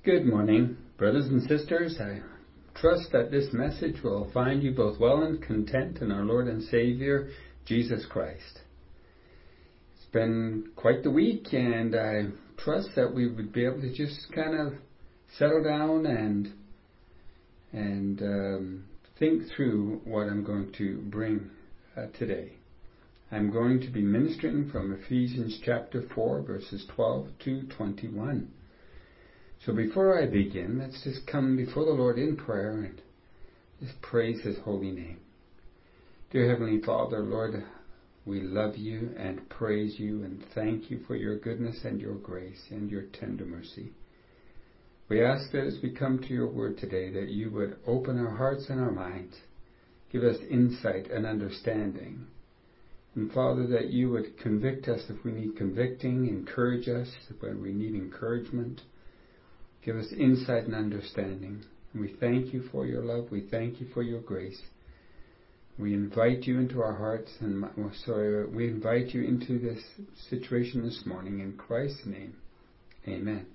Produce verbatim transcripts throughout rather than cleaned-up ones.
Good morning, brothers and sisters. I trust that this message will find you both well and content in our Lord and Savior, Jesus Christ. It's been quite the week, and I trust that we would be able to just kind of settle down and and um, think through what I'm going to bring uh, today. I'm going to be ministering from Ephesians chapter four, verses twelve to twenty-one. So before I begin, let's just come before the Lord in prayer and just praise His holy name. Dear Heavenly Father, Lord, we love you and praise you and thank you for your goodness and your grace and your tender mercy. We ask that as we come to your word today, that you would open our hearts and our minds, give us insight and understanding. And Father, that you would convict us if we need convicting, encourage us when we need encouragement. Give us insight and understanding. And we thank you for your love. We thank you for your grace. We invite you into our hearts, and sorry, we invite you into this situation this morning in Christ's name. Amen.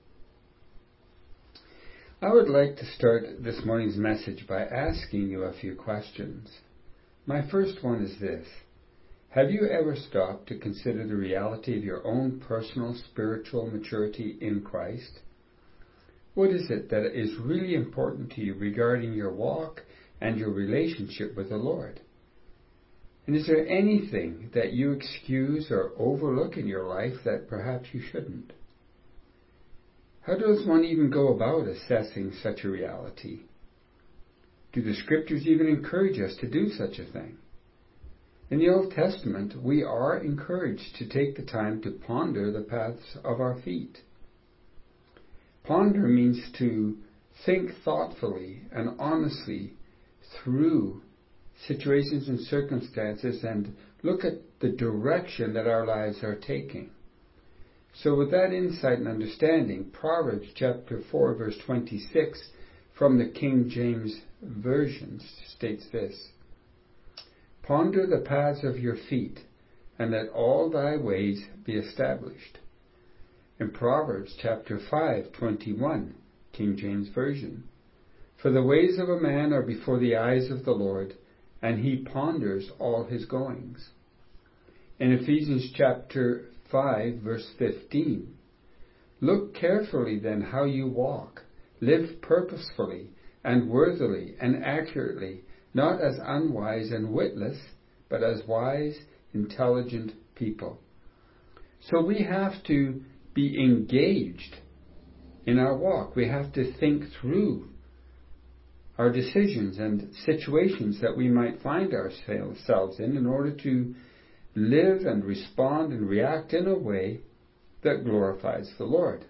I would like to start this morning's message by asking you a few questions. My first one is this. Have you ever stopped to consider the reality of your own personal spiritual maturity in Christ? What is it that is really important to you regarding your walk and your relationship with the Lord? And is there anything that you excuse or overlook in your life that perhaps you shouldn't? How does one even go about assessing such a reality? Do the Scriptures even encourage us to do such a thing? In the Old Testament, we are encouraged to take the time to ponder the paths of our feet. Ponder means to think thoughtfully and honestly through situations and circumstances and look at the direction that our lives are taking. So with that insight and understanding, Proverbs chapter four verse twenty-six from the King James Version states this: Ponder the paths of your feet, and let all thy ways be established. In Proverbs chapter five twenty-one, King James Version, For the ways of a man are before the eyes of the Lord, and he ponders all his goings. In Ephesians chapter five verse fifteen, Look carefully then how you walk, live purposefully and worthily and accurately, not as unwise and witless, but as wise, intelligent people. So we have to be engaged in our walk. We have to think through our decisions and situations that we might find ourselves in in order to live and respond and react in a way that glorifies the Lord.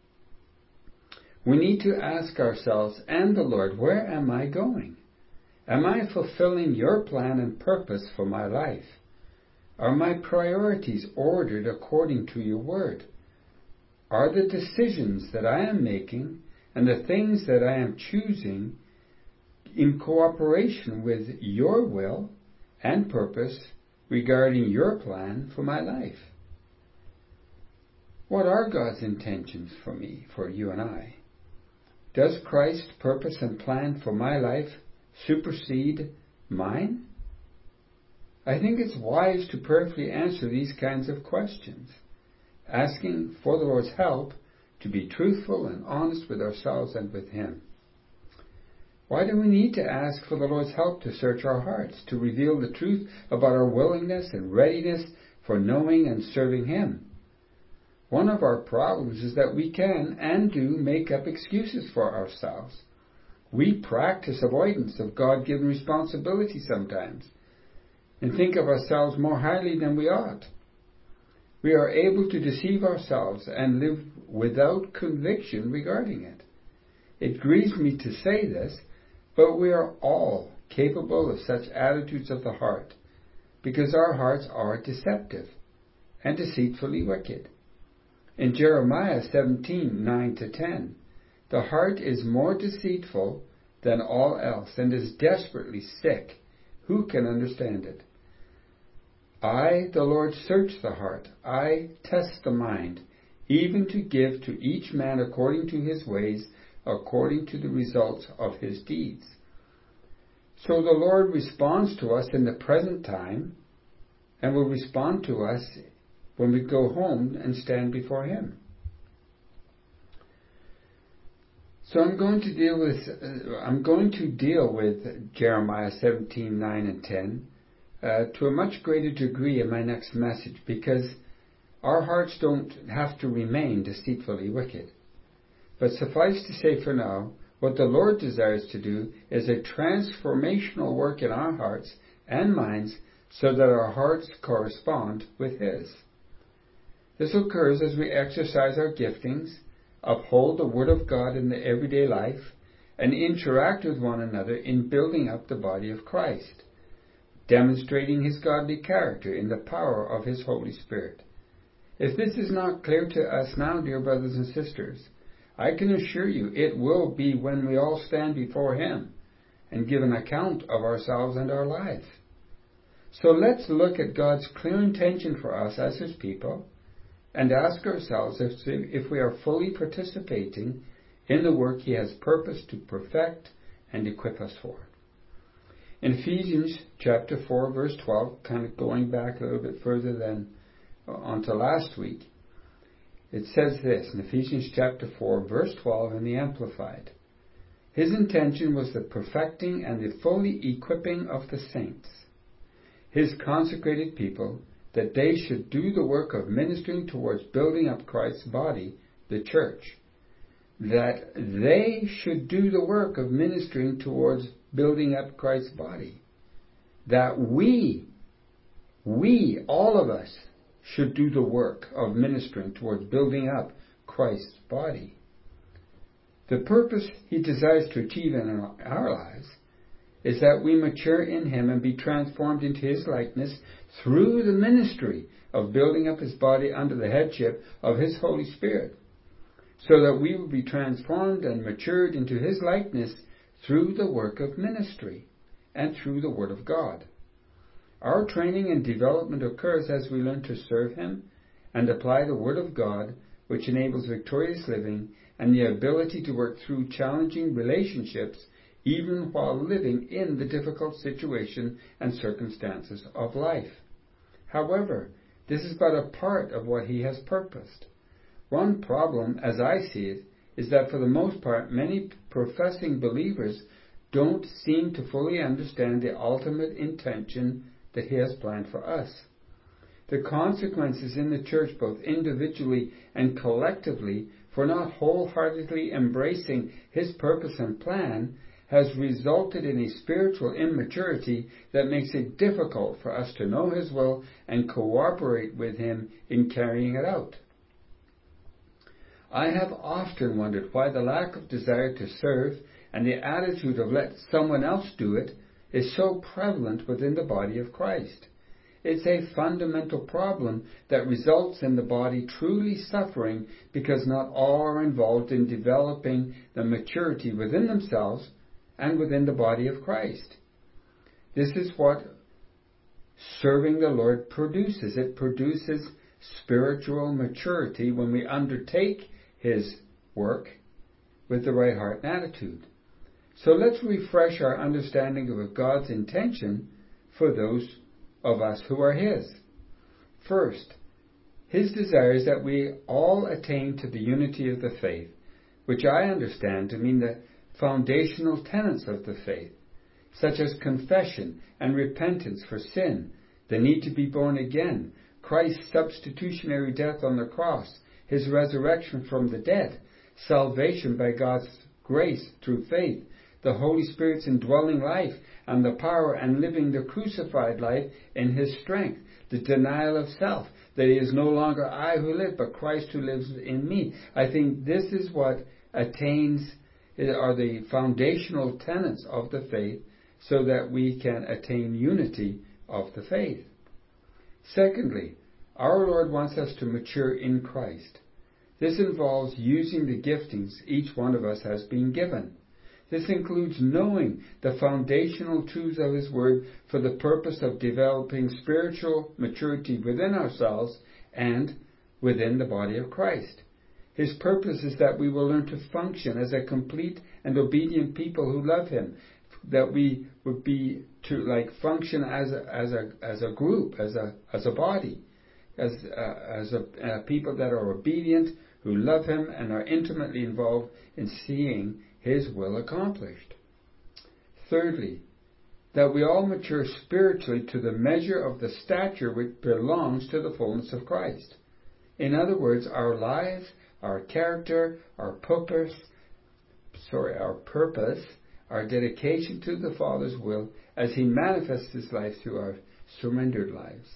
We need to ask ourselves and the Lord, where am I going? Am I fulfilling your plan and purpose for my life? Are my priorities ordered according to your word? Are the decisions that I am making and the things that I am choosing in cooperation with your will and purpose regarding your plan for my life? What are God's intentions for me, for you and I? Does Christ's purpose and plan for my life supersede mine? I think it's wise to prayerfully answer these kinds of questions, asking for the Lord's help to be truthful and honest with ourselves and with Him. Why do we need to ask for the Lord's help to search our hearts, to reveal the truth about our willingness and readiness for knowing and serving Him? One of our problems is that we can and do make up excuses for ourselves. We practice avoidance of God-given responsibility sometimes and think of ourselves more highly than we ought. We are able to deceive ourselves and live without conviction regarding it. It grieves me to say this, but we are all capable of such attitudes of the heart, because our hearts are deceptive and deceitfully wicked. In Jeremiah seventeen, nine to ten, the heart is more deceitful than all else and is desperately sick. Who can understand it? I, the Lord, search the heart. I test the mind, even to give to each man according to his ways, according to the results of his deeds. So the Lord responds to us in the present time, and will respond to us when we go home and stand before Him. So I'm going to deal with uh, I'm going to deal with Jeremiah seventeen, nine and ten uh, to a much greater degree in my next message, because our hearts don't have to remain deceitfully wicked. But suffice to say for now, what the Lord desires to do is a transformational work in our hearts and minds so that our hearts correspond with His. This occurs as we exercise our giftings, uphold the Word of God in the everyday life, and interact with one another in building up the body of Christ, demonstrating His godly character in the power of His Holy Spirit. If this is not clear to us now, dear brothers and sisters, I can assure you it will be when we all stand before Him and give an account of ourselves and our life. So let's look at God's clear intention for us as His people and ask ourselves if, if we are fully participating in the work He has purposed to perfect and equip us for. In Ephesians chapter four, verse twelve, kind of going back a little bit further than onto last week, it says this in Ephesians chapter four, verse twelve in the Amplified. His intention was the perfecting and the fully equipping of the saints, His consecrated people, that they should do the work of ministering towards building up Christ's body, the church. That they should do the work of ministering towards building up Christ's body. That we, we, all of us, should do the work of ministering towards building up Christ's body. The purpose He desires to achieve in our lives is that we mature in Him and be transformed into His likeness through the ministry of building up His body under the headship of His Holy Spirit, so that we will be transformed and matured into His likeness through the work of ministry and through the Word of God. Our training and development occurs as we learn to serve Him and apply the Word of God, which enables victorious living and the ability to work through challenging relationships even while living in the difficult situation and circumstances of life. However, this is but a part of what He has purposed. One problem, as I see it, is that for the most part, many professing believers don't seem to fully understand the ultimate intention that He has planned for us. The consequences in the church, both individually and collectively, for not wholeheartedly embracing His purpose and plan, has resulted in a spiritual immaturity that makes it difficult for us to know His will and cooperate with Him in carrying it out. I have often wondered why the lack of desire to serve and the attitude of let someone else do it is so prevalent within the body of Christ. It's a fundamental problem that results in the body truly suffering because not all are involved in developing the maturity within themselves and within the body of Christ. This is what serving the Lord produces. It produces spiritual maturity when we undertake His work with the right heart and attitude. So let's refresh our understanding of God's intention for those of us who are His. First, His desire is that we all attain to the unity of the faith, which I understand to mean the foundational tenets of the faith, such as confession and repentance for sin, the need to be born again, Christ's substitutionary death on the cross, His resurrection from the dead, salvation by God's grace through faith, the Holy Spirit's indwelling life, and the power and living the crucified life in His strength, the denial of self, that it is no longer I who live, but Christ who lives in me. I think this is what attains, are the foundational tenets of the faith, so that we can attain unity of the faith. Secondly, our Lord wants us to mature in Christ. This involves using the giftings each one of us has been given. This includes knowing the foundational truths of His Word for the purpose of developing spiritual maturity within ourselves and within the body of Christ. His purpose is that we will learn to function as a complete and obedient people who love Him, that we would be to like function as a, as a as a group, as a as a body, as uh, as a uh, people that are obedient, who love Him and are intimately involved in seeing His will accomplished. Thirdly, that we all mature spiritually to the measure of the stature which belongs to the fullness of Christ. In other words, our lives, our character, our purpose, sorry, our purpose, our dedication to the Father's will as He manifests His life through our surrendered lives.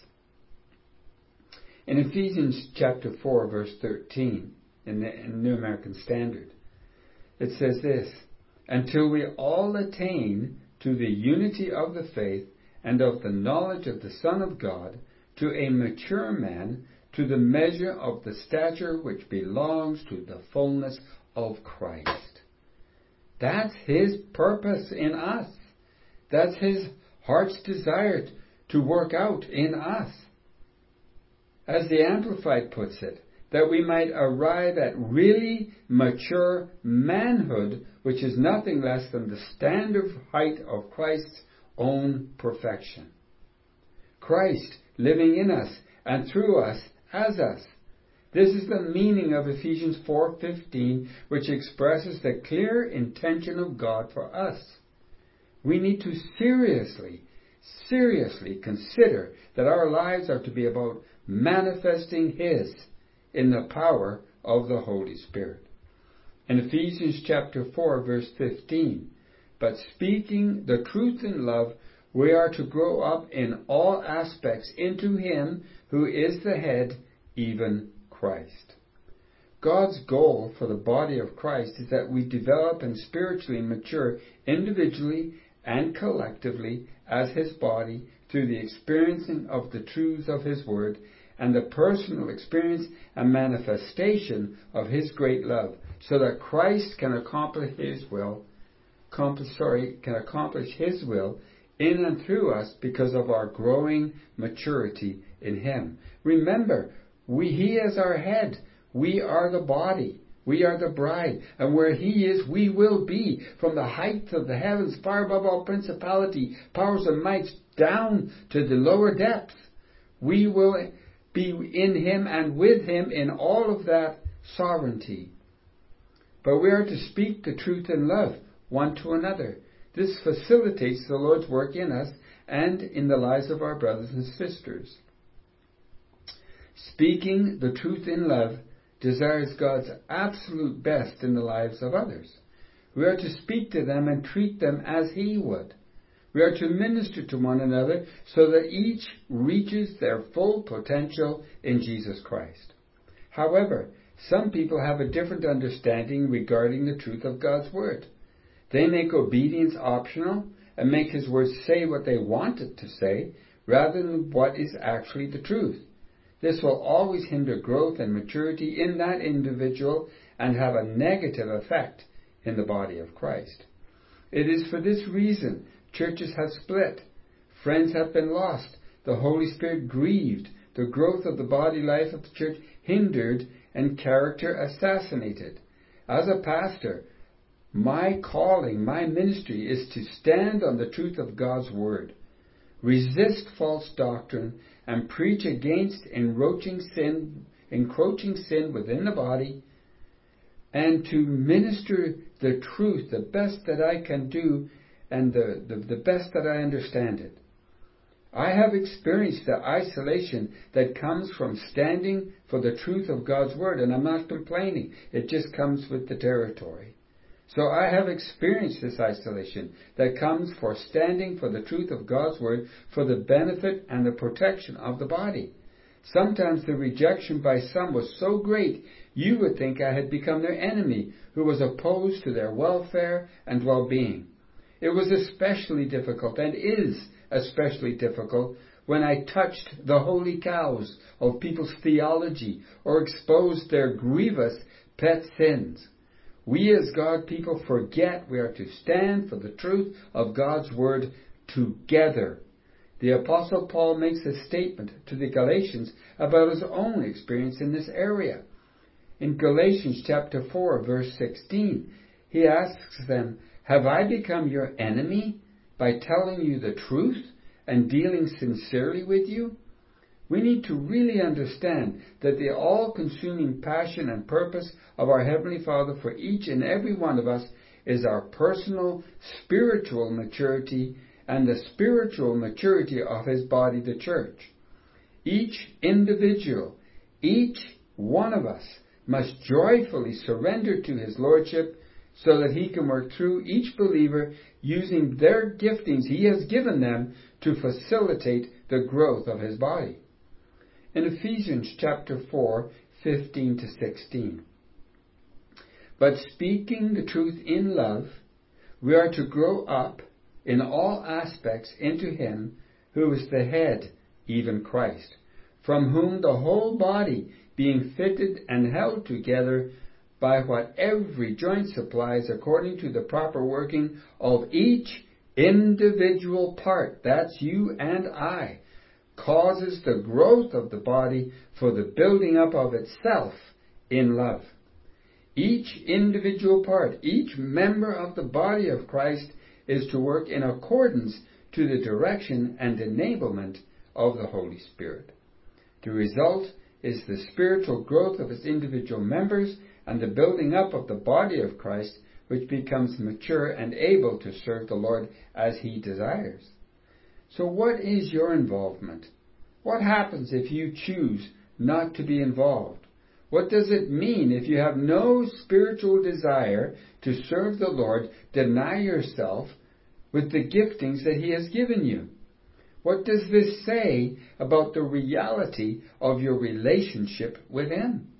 In Ephesians chapter four, verse thirteen, in the in New American Standard, it says this, "Until we all attain to the unity of the faith and of the knowledge of the Son of God, to a mature man, to the measure of the stature which belongs to the fullness of Christ." That's His purpose in us. That's His heart's desire to work out in us. As the Amplified puts it, that we might arrive at really mature manhood, which is nothing less than the standard height of Christ's own perfection. Christ living in us and through us as us. This is the meaning of Ephesians four fifteen, which expresses the clear intention of God for us. We need to seriously, seriously consider that our lives are to be about manifesting His in the power of the Holy Spirit. In Ephesians chapter four, verse fifteen, "But speaking the truth in love, we are to grow up in all aspects into Him who is the head, even Christ." God's goal for the body of Christ is that we develop and spiritually mature individually and collectively as His body through the experiencing of the truths of His Word and the personal experience and manifestation of His great love, so that Christ can accomplish His will, accomplish, sorry, can accomplish His will in and through us because of our growing maturity in Him. Remember, we, He is our head. We are the body. We are the bride. And where He is, we will be. From the height of the heavens, far above all principality, powers and mights, down to the lower depths. We will be in Him and with Him in all of that sovereignty. But we are to speak the truth in love, one to another. This facilitates the Lord's work in us and in the lives of our brothers and sisters. Speaking the truth in love desires God's absolute best in the lives of others. We are to speak to them and treat them as He would. We are to minister to one another so that each reaches their full potential in Jesus Christ. However, some people have a different understanding regarding the truth of God's Word. They make obedience optional and make His Word say what they want it to say rather than what is actually the truth. This will always hinder growth and maturity in that individual and have a negative effect in the body of Christ. It is for this reason churches have split, friends have been lost, the Holy Spirit grieved, the growth of the body life of the church hindered, and character assassinated. As a pastor, my calling, my ministry is to stand on the truth of God's Word, resist false doctrine, and preach against encroaching sin, encroaching sin within the body, and to minister the truth the best that I can do and the, the, the best that I understand it. I have experienced the isolation that comes from standing for the truth of God's Word, and I'm not complaining. It just comes with the territory. So I have experienced this isolation that comes for standing for the truth of God's Word for the benefit and the protection of the body. Sometimes the rejection by some was so great, you would think I had become their enemy, who was opposed to their welfare and well-being. It was especially difficult, and is especially difficult, when I touched the holy cows of people's theology or exposed their grievous pet sins. We as God people forget we are to stand for the truth of God's Word together. The Apostle Paul makes a statement to the Galatians about his own experience in this area. In Galatians chapter four, verse sixteen, he asks them, "Have I become your enemy by telling you the truth and dealing sincerely with you?" We need to really understand that the all-consuming passion and purpose of our Heavenly Father for each and every one of us is our personal spiritual maturity and the spiritual maturity of His body, the church. Each individual, each one of us must joyfully surrender to His Lordship so that He can work through each believer using their giftings He has given them to facilitate the growth of His body. In Ephesians chapter four, fifteen to sixteen. But speaking the truth in love, we are to grow up in all aspects into Him who is the head, even Christ, from whom the whole body, being fitted and held together by what every joint supplies according to the proper working of each individual part, that's you and I, causes the growth of the body for the building up of itself in love. Each individual part, each member of the body of Christ is to work in accordance to the direction and enablement of the Holy Spirit. The result is the spiritual growth of its individual members and the building up of the body of Christ, which becomes mature and able to serve the Lord as He desires. So what is your involvement? What happens if you choose not to be involved? What does it mean if you have no spiritual desire to serve the Lord, deny yourself with the giftings that He has given you? What does this say about the reality of your relationship with Him?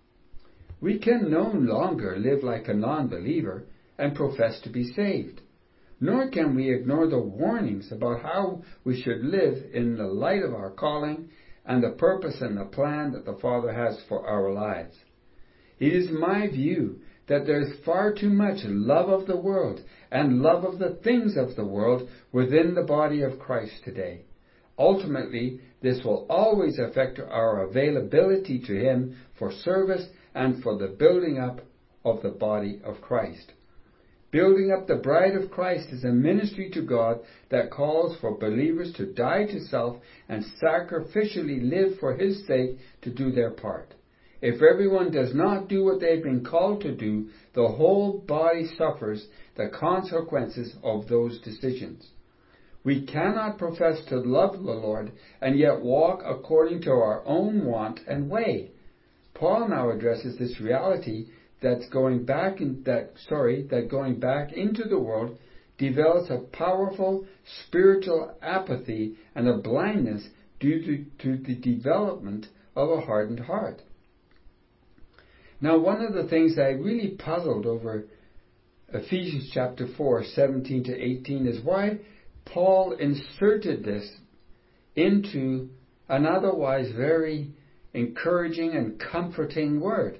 We can no longer live like a non-believer and profess to be saved. Nor can we ignore the warnings about how we should live in the light of our calling and the purpose and the plan that the Father has for our lives. It is my view that there is far too much love of the world and love of the things of the world within the body of Christ today. Ultimately, this will always affect our availability to Him for service and for the building up of the body of Christ. Building up the bride of Christ is a ministry to God that calls for believers to die to self and sacrificially live for His sake to do their part. If everyone does not do what they've been called to do, the whole body suffers the consequences of those decisions. We cannot profess to love the Lord and yet walk according to our own want and way. Paul now addresses this reality that's going back in that sorry that going back into the world develops a powerful spiritual apathy and a blindness due to, to the development of a hardened heart. Now, one of the things that I really puzzled over Ephesians chapter four, seventeen to eighteen is why Paul inserted this into an otherwise very encouraging and comforting word.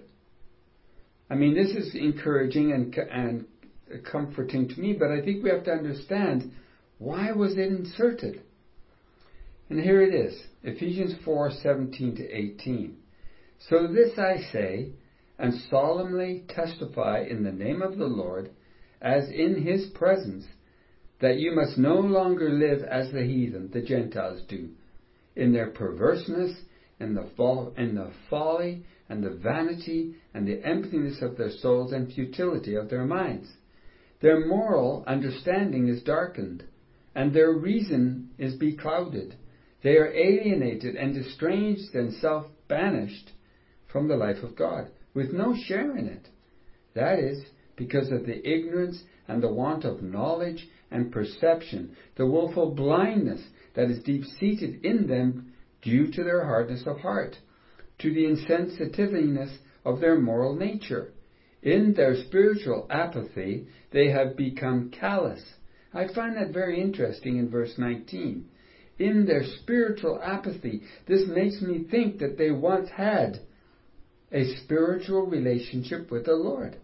I mean, this is encouraging and, and comforting to me, but I think we have to understand, why was it inserted? And here it is, Ephesians four, seventeen to eighteen. So this I say, and solemnly testify in the name of the Lord, as in His presence, that you must no longer live as the heathen, the Gentiles, do, in their perverseness, in the, fo- in the folly, and the vanity, and the emptiness of their souls, and futility of their minds. Their moral understanding is darkened, and their reason is beclouded. They are alienated and estranged and self-banished from the life of God, with no share in it. That is, because of the ignorance and the want of knowledge and perception, the willful blindness that is deep-seated in them due to their hardness of heart, to the insensitiveness of their moral nature. In their spiritual apathy, they have become callous. I find that very interesting in verse nineteen. In their spiritual apathy, this makes me think that they once had a spiritual relationship with the Lord.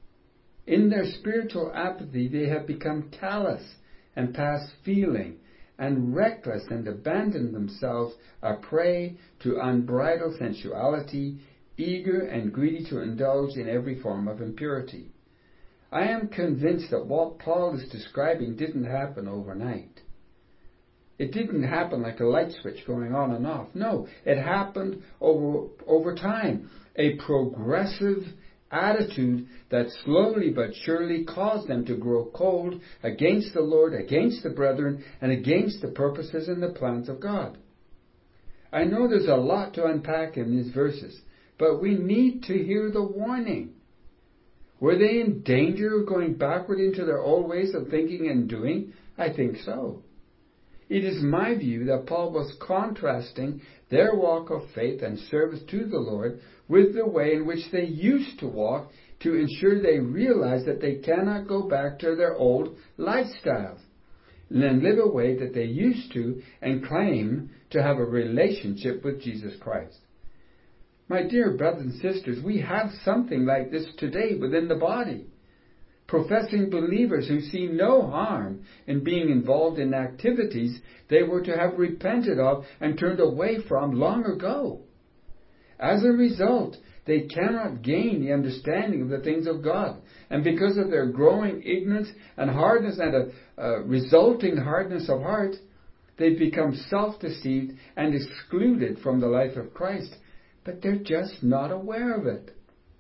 In their spiritual apathy, they have become callous and past feeling and reckless, and abandon themselves a prey to unbridled sensuality, eager and greedy to indulge in every form of impurity. I am convinced that what Paul is describing didn't happen overnight. It didn't happen like a light switch going on and off. No, it happened over, over time. A progressive attitude that slowly but surely caused them to grow cold against the Lord, against the brethren, and against the purposes and the plans of God. I know there's a lot to unpack in these verses, but we need to hear the warning. Were they in danger of going backward into their old ways of thinking and doing? I think so. It is my view that Paul was contrasting their walk of faith and service to the Lord with the way in which they used to walk, to ensure they realize that they cannot go back to their old lifestyles and live a way that they used to and claim to have a relationship with Jesus Christ. My dear brothers and sisters, we have something like this today within the body. Professing believers who see no harm in being involved in activities they were to have repented of and turned away from long ago. As a result, they cannot gain the understanding of the things of God. And because of their growing ignorance and hardness and a, a resulting hardness of heart, they've become self-deceived and excluded from the life of Christ. But they're just not aware of it.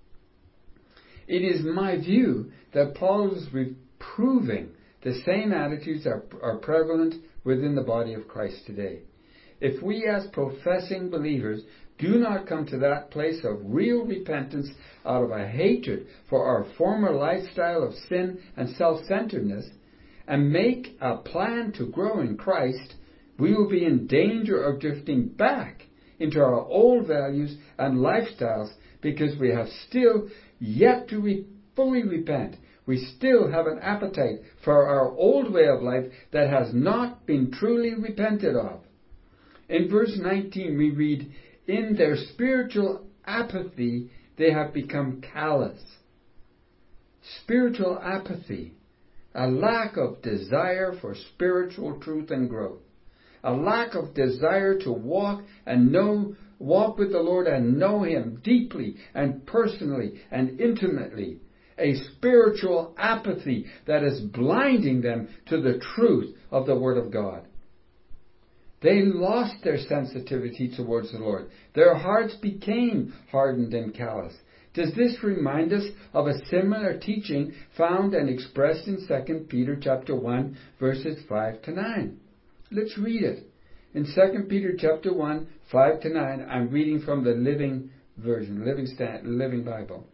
It is my view that Paul is reproving the same attitudes are, are prevalent within the body of Christ today. If we as professing believers do not come to that place of real repentance out of a hatred for our former lifestyle of sin and self-centeredness, and make a plan to grow in Christ, we will be in danger of drifting back into our old values and lifestyles, because we have still yet to re- fully repent. We still have an appetite for our old way of life that has not been truly repented of. In verse nineteen we read, "In their spiritual apathy they have become callous." Spiritual apathy, a lack of desire for spiritual truth and growth. A lack of desire to walk and know, walk with the Lord and know Him deeply and personally and intimately. A spiritual apathy that is blinding them to the truth of the Word of God. They lost their sensitivity towards the Lord. Their hearts became hardened and callous. Does this remind us of a similar teaching found and expressed in Second Peter chapter one, verses five to nine? Let's read it. In Second Peter chapter one, five to nine, I'm reading from the Living Version, Living Stand, Living Bible.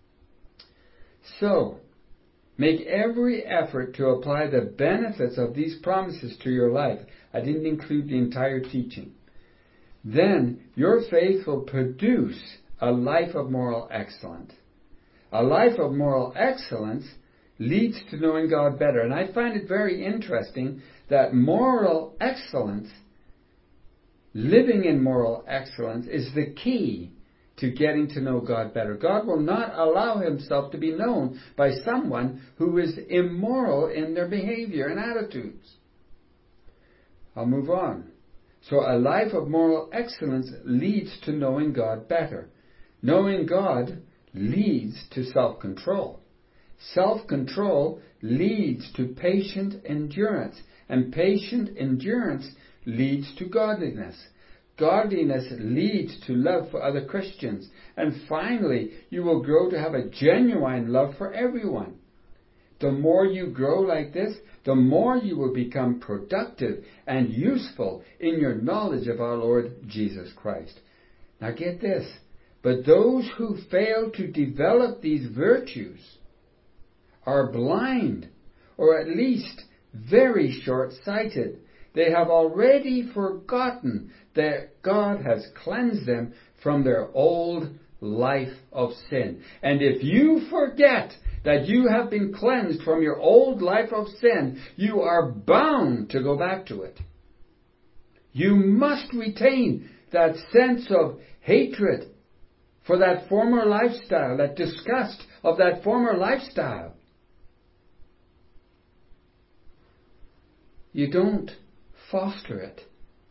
So, make every effort to apply the benefits of these promises to your life. I didn't include the entire teaching. Then your faith will produce a life of moral excellence. A life of moral excellence leads to knowing God better. And I find it very interesting that moral excellence, living in moral excellence, is the key to getting to know God better. God will not allow Himself to be known by someone who is immoral in their behavior and attitudes. I'll move on. So a life of moral excellence leads to knowing God better. Knowing God leads to self-control. Self-control leads to patient endurance. And patient endurance leads to godliness. Godliness leads to love for other Christians. And finally, you will grow to have a genuine love for everyone. The more you grow like this, the more you will become productive and useful in your knowledge of our Lord Jesus Christ. Now get this. But those who fail to develop these virtues are blind, or at least very short-sighted. They have already forgotten that God has cleansed them from their old life of sin. And if you forget that you have been cleansed from your old life of sin, you are bound to go back to it. You must retain that sense of hatred for that former lifestyle, that disgust of that former lifestyle. You don't foster it.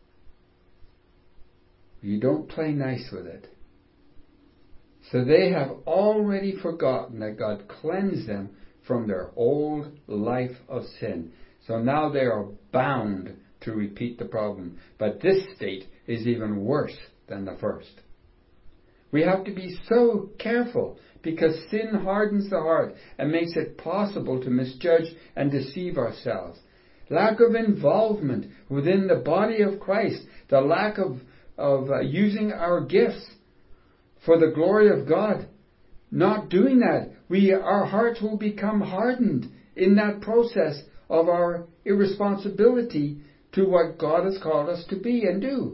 You don't play nice with it. So they have already forgotten that God cleansed them from their old life of sin. So now they are bound to repeat the problem. But this state is even worse than the first. We have to be so careful because sin hardens the heart and makes it possible to misjudge and deceive ourselves. Lack of involvement within the body of Christ, the lack of, of uh, using our gifts for the glory of God. Not doing that, we our hearts will become hardened in that process of our irresponsibility to what God has called us to be and do.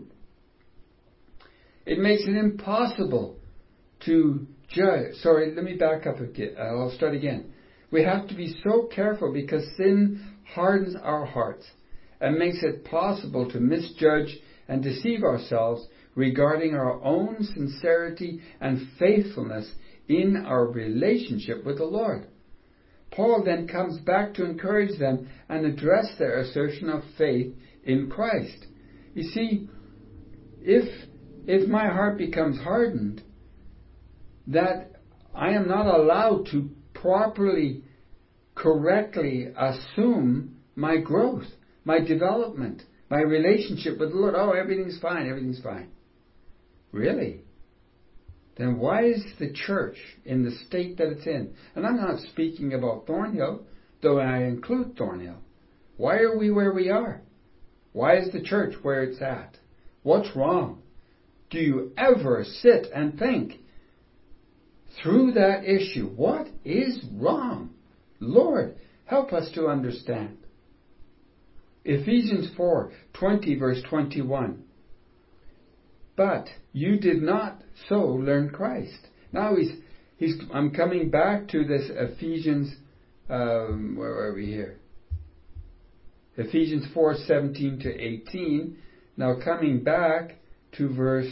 It makes it impossible to judge. Sorry, let me back up again. I'll start again. We have to be so careful because sin hardens our hearts and makes it possible to misjudge and deceive ourselves regarding our own sincerity and faithfulness in our relationship with the Lord. Paul then comes back to encourage them and address their assertion of faith in Christ. You see, if if my heart becomes hardened, that I am not allowed to properly, correctly assume my growth, my development, my relationship with the Lord. Oh, everything's fine, everything's fine. Really? Then why is the church in the state that it's in? And I'm not speaking about Thornhill, though I include Thornhill. Why are we where we are? Why is the church where it's at? What's wrong? Do you ever sit and think through that issue? What is wrong? Lord, help us to understand. Ephesians four twenty, verse twenty-one. But you did not so learn Christ. Now he's he's. I'm coming back to this Ephesians. Um, where are we here? Ephesians four seventeen to eighteen. Now coming back to verse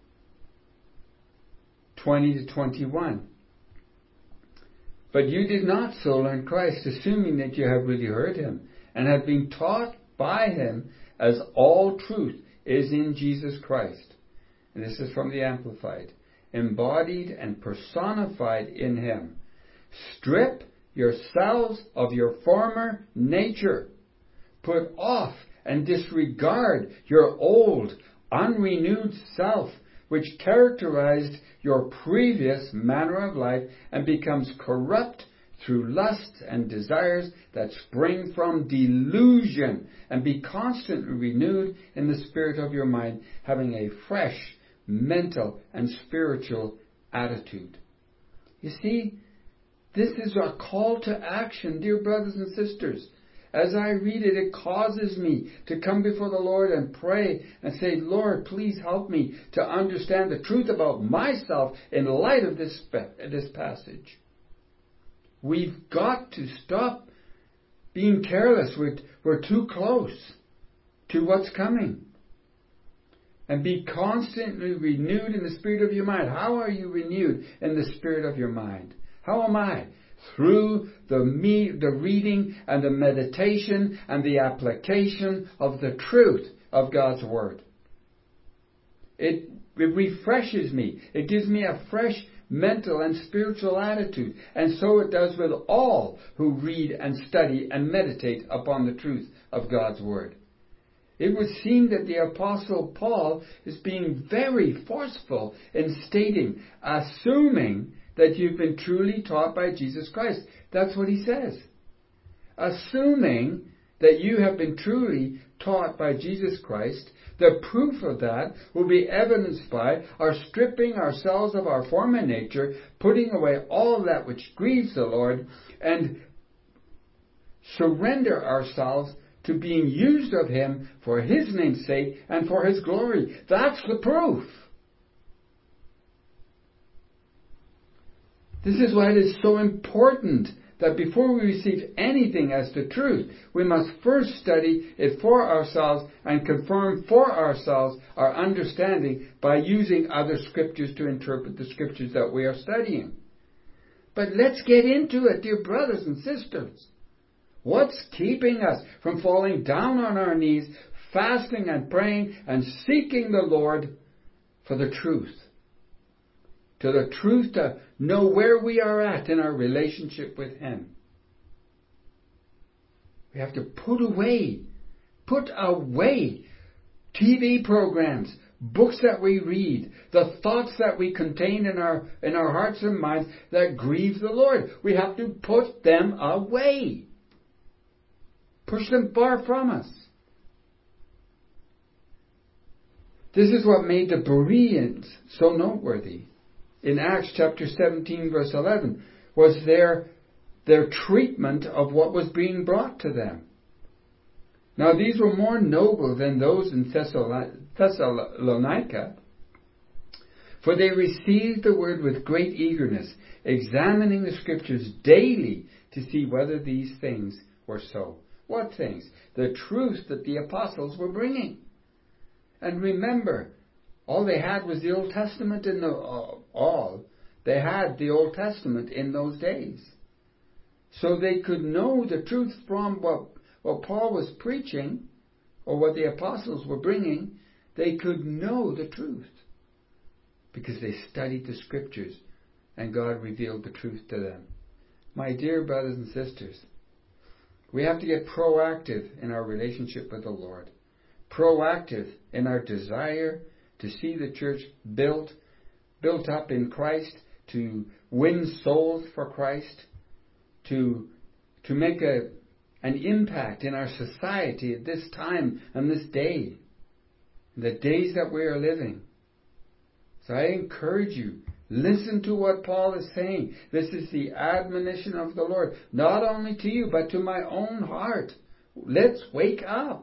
twenty to twenty-one. But you did not so learn Christ, assuming that you have really heard him and have been taught by him, as all truth is in Jesus Christ. And this is from the Amplified. Embodied and personified in him. Strip yourselves of your former nature. Put off and disregard your old, unrenewed self, which characterized your previous manner of life and becomes corrupt through lusts and desires that spring from delusion, and be constantly renewed in the spirit of your mind, having a fresh mental and spiritual attitude. You see, this is a call to action, dear brothers and sisters. As I read it, it causes me to come before the Lord and pray and say, Lord, please help me to understand the truth about myself in light of this, this passage. We've got to stop being careless. We're, we're too close to what's coming. And be constantly renewed in the spirit of your mind. How are you renewed in the spirit of your mind? How am I? Through the me, the reading and the meditation and the application of the truth of God's Word. It, it refreshes me. It gives me a fresh mental and spiritual attitude. And so it does with all who read and study and meditate upon the truth of God's Word. It would seem that the Apostle Paul is being very forceful in stating, assuming that you've been truly taught by Jesus Christ. That's what he says. Assuming that you have been truly taught by Jesus Christ, the proof of that will be evidenced by our stripping ourselves of our former nature, putting away all that which grieves the Lord, and surrender ourselves to being used of him for his name's sake and for his glory. That's the proof. This is why it is so important that before we receive anything as the truth, we must first study it for ourselves and confirm for ourselves our understanding by using other scriptures to interpret the scriptures that we are studying. But let's get into it, dear brothers and sisters. What's keeping us from falling down on our knees, fasting and praying and seeking the Lord for the truth. To the truth, to know where we are at in our relationship with Him. We have to put away, put away T V programs, books that we read, the thoughts that we contain in our, in our hearts and minds that grieve the Lord. We have to put them away. Push them far from us. This is what made the Bereans so noteworthy. In Acts chapter seventeen verse eleven was their, their treatment of what was being brought to them. Now these were more noble than those in Thessalonica, for they received the word with great eagerness, examining the scriptures daily to see whether these things were so. What things? The truth that the apostles were bringing. And remember, all they had was the Old Testament in the, uh, all. They had the Old Testament in those days. So they could know the truth from what, what Paul was preaching, or what the apostles were bringing. They could know the truth. Because they studied the scriptures, and God revealed the truth to them. My dear brothers and sisters, we have to get proactive in our relationship with the Lord. Proactive in our desire to see the church built, built up in Christ, to win souls for Christ, to, to make a, an impact in our society at this time and this day, the days that we are living. So I encourage you, listen to what Paul is saying. This is the admonition of the Lord, not only to you, but to my own heart. Let's wake up.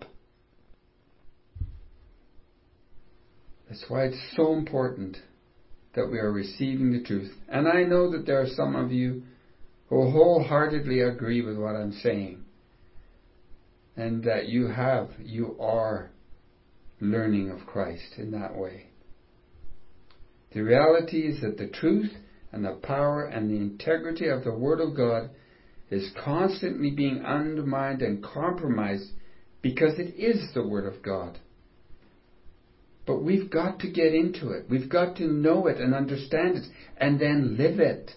That's why it's so important that we are receiving the truth. And I know that there are some of you who wholeheartedly agree with what I'm saying. And that you have, you are learning of Christ in that way. The reality is that the truth and the power and the integrity of the Word of God is constantly being undermined and compromised because it is the Word of God. But we've got to get into it. We've got to know it and understand it and then live it.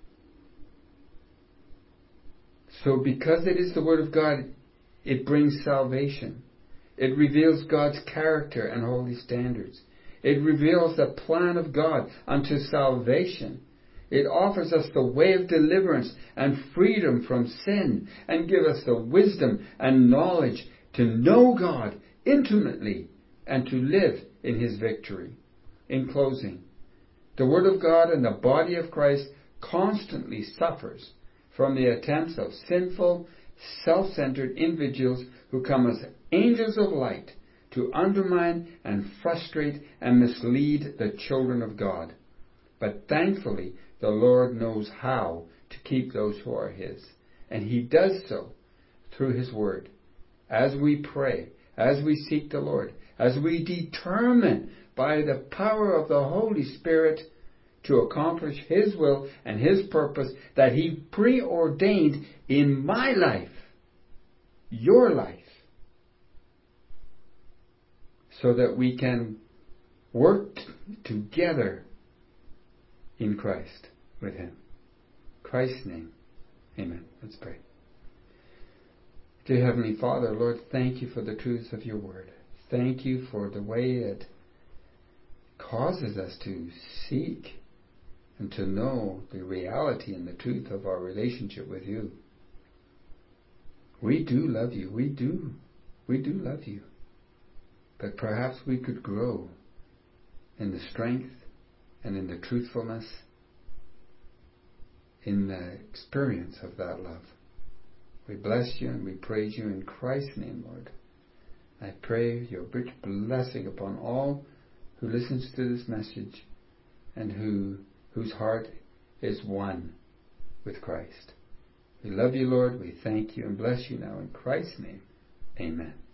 So because it is the Word of God, it brings salvation. It reveals God's character and holy standards. It reveals the plan of God unto salvation. It offers us the way of deliverance and freedom from sin, and gives us the wisdom and knowledge to know God intimately and to live in His victory. In closing, the Word of God and the body of Christ constantly suffers from the attempts of sinful, self-centered individuals who come as angels of light to undermine and frustrate and mislead the children of God. But thankfully, the Lord knows how to keep those who are His. And He does so through His Word. As we pray, as we seek the Lord, as we determine by the power of the Holy Spirit to accomplish His will and His purpose that He preordained in my life, your life, so that we can work t- together in Christ with Him. In Christ's name, amen. Let's pray. Dear Heavenly Father, Lord, thank you for the truths of your word. Thank you for the way it causes us to seek and to know the reality and the truth of our relationship with you. We do love you. We do. We do love you. But perhaps we could grow in the strength and in the truthfulness, in the experience of that love. We bless you and we praise you in Christ's name, Lord. I pray your rich blessing upon all who listens to this message and who whose heart is one with Christ. We love you, Lord. We thank you and bless you now in Christ's name. Amen.